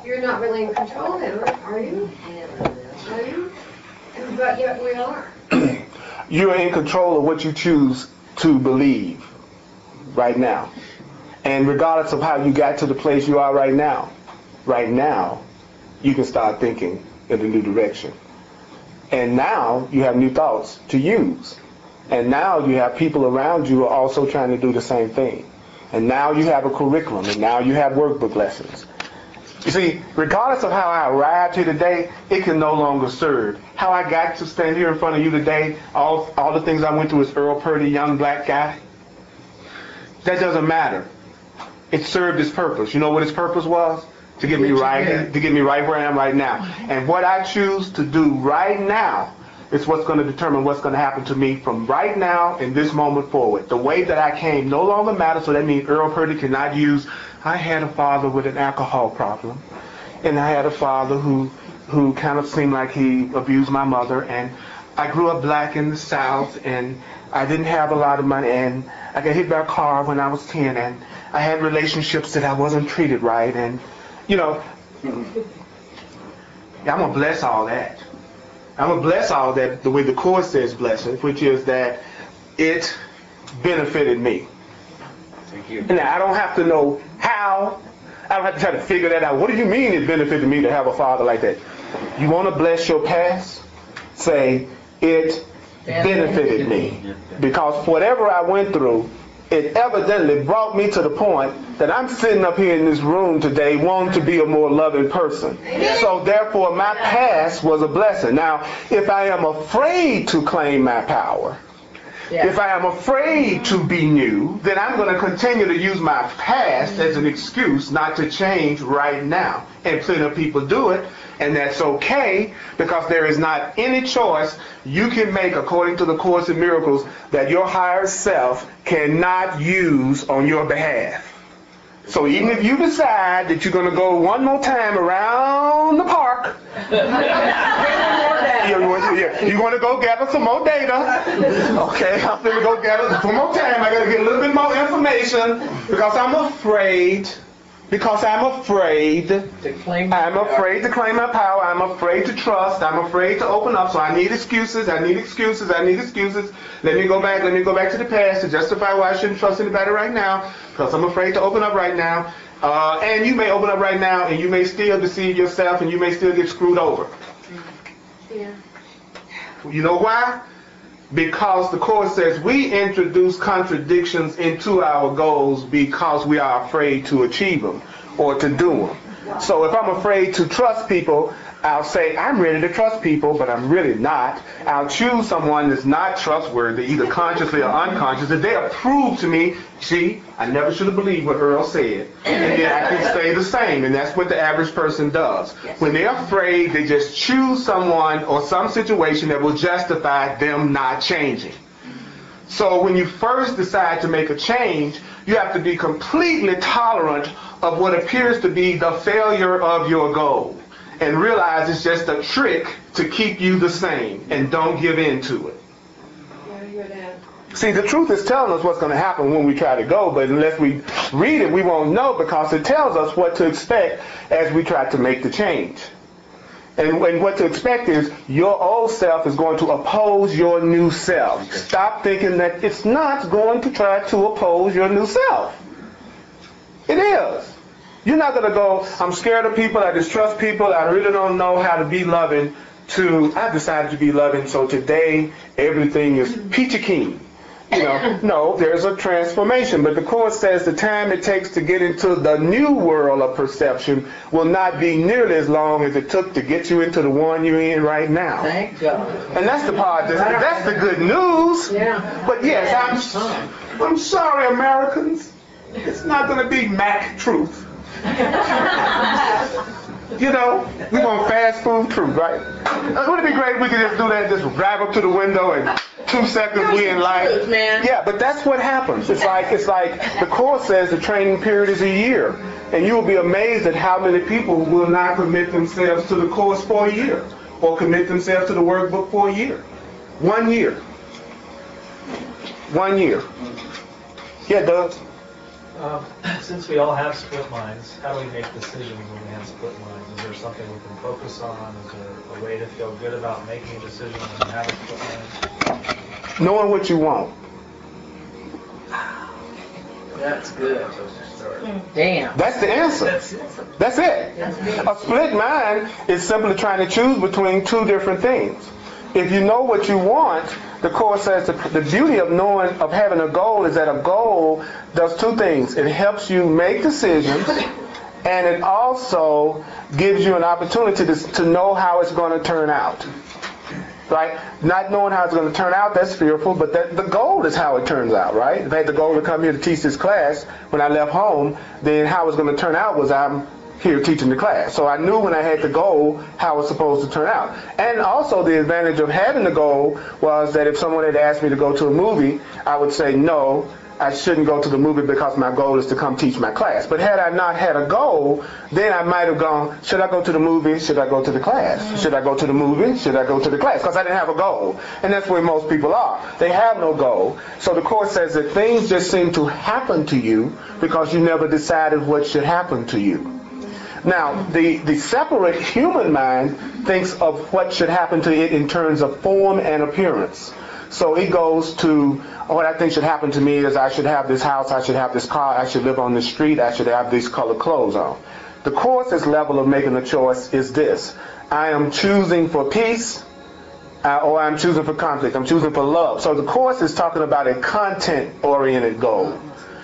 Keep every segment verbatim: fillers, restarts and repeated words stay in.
You're not really in control of it, are you? Are you? But yet we are. You are in control of what you choose to believe right now. And regardless of how you got to the place you are right now, right now, you can start thinking in a new direction. And now you have new thoughts to use. And now you have people around you who are also trying to do the same thing. And now you have a curriculum, and now you have workbook lessons. You see, regardless of how I arrived here today, it can no longer serve. How I got to stand here in front of you today, all, all the things I went through as Earl Purdy, young black guy, that doesn't matter. It served its purpose. You know what its purpose was? To get me right, to get me right where I am right now. And what I choose to do right now is what's going to determine what's going to happen to me from right now in this moment forward. The way that I came no longer matters, so that means Earl Purdy cannot use, I had a father with an alcohol problem, and I had a father who, who kind of seemed like he abused my mother, and I grew up black in the South, and I didn't have a lot of money, and I got hit by a car when I was ten, and I had relationships that I wasn't treated right, and, you know, I'm going to bless all that. I'm going to bless all that the way the Course says bless it, which is that it benefited me. Thank you. And I don't have to know how. I don't have to try to figure that out. What do you mean it benefited me to have a father like that? You want to bless your past? Say, it benefited me. Because whatever I went through, it evidently brought me to the point that I'm sitting up here in this room today wanting to be a more loving person. So therefore my past was a blessing. Now, if I am afraid to claim my power, yeah. if I am afraid to be new, then I'm going to continue to use my past as an excuse not to change right now. And plenty of people do it, and that's okay, because there is not any choice you can make according to the Course in Miracles that your higher self cannot use on your behalf. So even if you decide that you're going to go one more time around the park, you're going to go gather some more data. Okay, I'm going to go gather some more time. I got to get a little bit more information because I'm afraid. Because I'm afraid, to claim I'm afraid to claim my power, I'm afraid to trust, I'm afraid to open up, so I need excuses, I need excuses, I need excuses. Let me go back, let me go back to the past to justify why I shouldn't trust anybody right now, because I'm afraid to open up right now. Uh, and you may open up right now, and you may still deceive yourself, and you may still get screwed over. Yeah. You know why? Because the Course says we introduce contradictions into our goals because we are afraid to achieve them or to do them. So if I'm afraid to trust people, I'll say I'm ready to trust people, but I'm really not. I'll choose someone that's not trustworthy, either consciously or unconsciously. If they approve to me, see, I never should have believed what Earl said. And then I can stay the same, and that's what the average person does. When they're afraid, they just choose someone or some situation that will justify them not changing. So when you first decide to make a change, you have to be completely tolerant of what appears to be the failure of your goal. And realize it's just a trick to keep you the same, and don't give in to it. Yeah, I hear that. See, the truth is telling us what's going to happen when we try to go, but unless we read it, we won't know, because it tells us what to expect as we try to make the change. And, and what to expect is your old self is going to oppose your new self. Stop thinking that it's not going to try to oppose your new self. It is. You're not going to go, I'm scared of people, I distrust people, I really don't know how to be loving, to, I decided to be loving, so today everything is peachy keen. You know, no, there's a transformation. But the Course says the time it takes to get into the new world of perception will not be nearly as long as it took to get you into the one you're in right now. Thank God. And that's the part, that's, that's the good news. Yeah. But yes, I'm, I'm sorry, Americans. It's not going to be Mac truth. You know, we want fast food truth, right? Wouldn't it be great if we could just do that, just drive up to the window and two seconds we in life? Yeah, but that's what happens. It's like it's like the Course says the training period is a year, and you will be amazed at how many people will not commit themselves to the Course for a year, or commit themselves to the workbook for a year. One year. One year. Yeah, it does. Um, since we all have split minds, how do we make decisions when we have split minds? Is there something we can focus on? Is there a way to feel good about making a decision when you have a split mind? Knowing what you want. That's good. Damn. That's the answer. That's it. That's it. A split mind is simply trying to choose between two different things. If you know what you want, the Course says the, the beauty of knowing, of having a goal is that a goal does two things. It helps you make decisions, and it also gives you an opportunity to, to know how it's going to turn out. Right? Not knowing how it's going to turn out, that's fearful, but that, the goal is how it turns out, right? If I had the goal to come here to teach this class when I left home, then how it's going to turn out was I'm here teaching the class. So I knew when I had the goal how it's supposed to turn out. And also the advantage of having the goal was that if someone had asked me to go to a movie, I would say no, I shouldn't go to the movie because my goal is to come teach my class. But had I not had a goal, then I might have gone, should I go to the movie? Should I go to the class? Should I go to the movie? Should I go to the class? Because I didn't have a goal. And that's where most people are. They have no goal. So the Course says that things just seem to happen to you because you never decided what should happen to you. Now, the, the separate human mind thinks of what should happen to it in terms of form and appearance. So it goes to, what I think should happen to me is I should have this house, I should have this car, I should live on this street, I should have these colored clothes on. The Course's level of making a choice is this. I am choosing for peace, uh, or I'm choosing for conflict. I'm choosing for love. So the Course is talking about a content-oriented goal,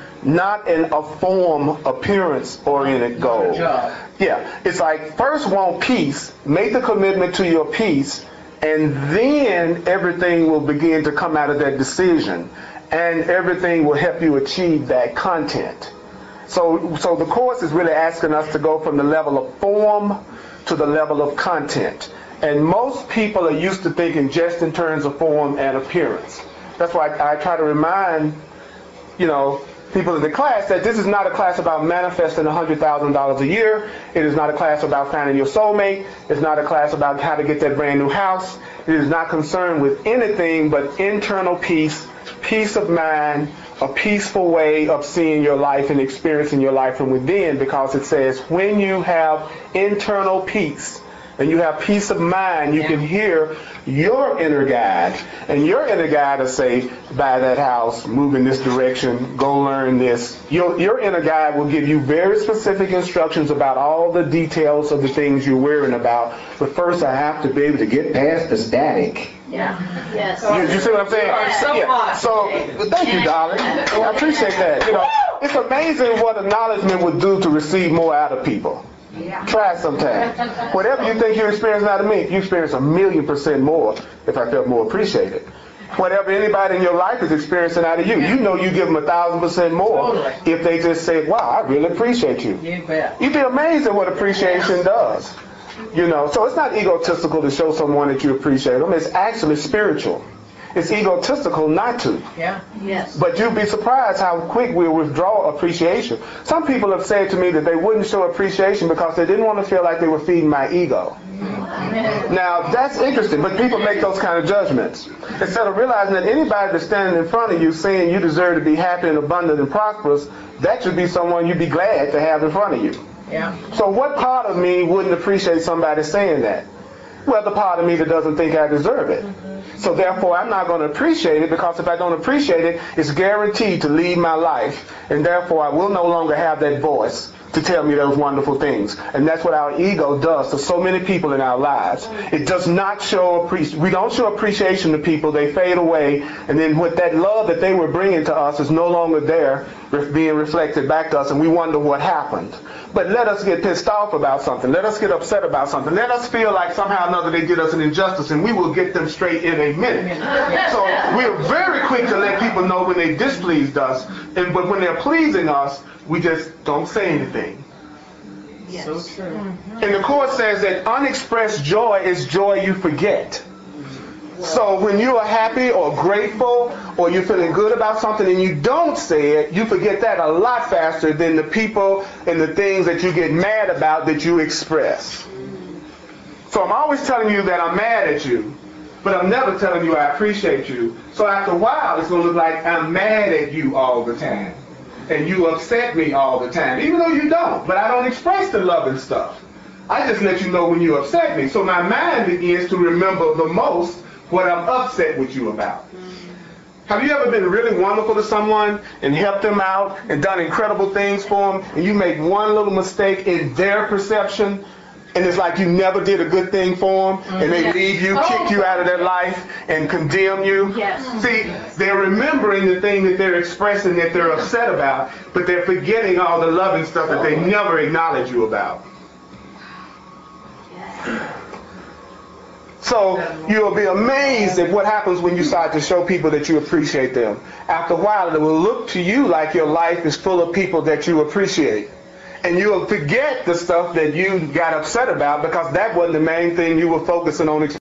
not in a form, appearance-oriented goal. Yeah, it's like first want peace, make the commitment to your peace, and then everything will begin to come out of that decision, and everything will help you achieve that content. So, so the Course is really asking us to go from the level of form to the level of content. And most people are used to thinking just in terms of form and appearance. That's why I, I try to remind, you know, people in the class that this is not a class about manifesting one hundred thousand dollars a year. It is not a class about finding your soulmate. It's not a class about how to get that brand new house. It is not concerned with anything but internal peace, peace of mind, a peaceful way of seeing your life and experiencing your life from within, because it says when you have internal peace and you have peace of mind, you can hear your inner guide, and your inner guide will say, buy that house, move in this direction, go learn this. Your, your inner guide will give you very specific instructions about all the details of the things you're worrying about. But first I have to be able to get past the static. Yeah. Yes. You, you see what I'm saying? Yeah. So Yeah. much. So, thank you, darling. I appreciate that. You know, it's amazing what acknowledgement would do to receive more out of people. Yeah. Try it sometime. Whatever you think you experience out of me, you experience a million percent more if I felt more appreciated. Whatever anybody in your life is experiencing out of you, you know you give them a thousand percent more Totally. if they just say, wow, I really appreciate you. You bet. You'd be amazed at what appreciation does. You know, so it's not egotistical to show someone that you appreciate them. It's actually spiritual. It's egotistical not to. Yeah. Yes. But you'd be surprised how quick we'll withdraw appreciation. Some people have said to me that they wouldn't show appreciation because they didn't want to feel like they were feeding my ego. Now, that's interesting, but people make those kind of judgments. Instead of realizing that anybody that's standing in front of you saying you deserve to be happy and abundant and prosperous, that should be someone you'd be glad to have in front of you. Yeah. So what part of me wouldn't appreciate somebody saying that? Well, the part of me that doesn't think I deserve it. So therefore, I'm not going to appreciate it, because if I don't appreciate it, it's guaranteed to lead my life. And therefore, I will no longer have that voice to tell me those wonderful things. And that's what our ego does to so many people in our lives. It does not show appreciation. We don't show appreciation to people. They fade away. And then with that love that they were bringing to us is no longer there, being reflected back to us, and we wonder what happened. But let us get pissed off about something. Let us get upset about something. Let us feel like somehow or another they did us an injustice, and we will get them straight in a minute. So we're very quick to let people know when they displeased us, and but when they're pleasing us, we just don't say anything. Yes. So true. And the Course says that unexpressed joy is joy you forget. So when you are happy or grateful or you're feeling good about something and you don't say it, you forget that a lot faster than the people and the things that you get mad about that you express. So I'm always telling you that I'm mad at you, but I'm never telling you I appreciate you. So after a while, it's going to look like I'm mad at you all the time. and you upset me all the time, even though you don't, but I don't express the love and stuff. I just let you know when you upset me. So my mind begins to remember the most what I'm upset with you about. Have you ever been really wonderful to someone and helped them out and done incredible things for them, and you make one little mistake in their perception, and it's like you never did a good thing for them, and they Yes. leave you, kick you out of their life, and condemn you? Yes. See, they're remembering the thing that they're expressing that they're upset about, but they're forgetting all the loving stuff that they never acknowledge you about. So you'll be amazed at what happens when you start to show people that you appreciate them. After a while, it will look to you like your life is full of people that you appreciate. And you'll forget the stuff that you got upset about because that wasn't the main thing you were focusing on.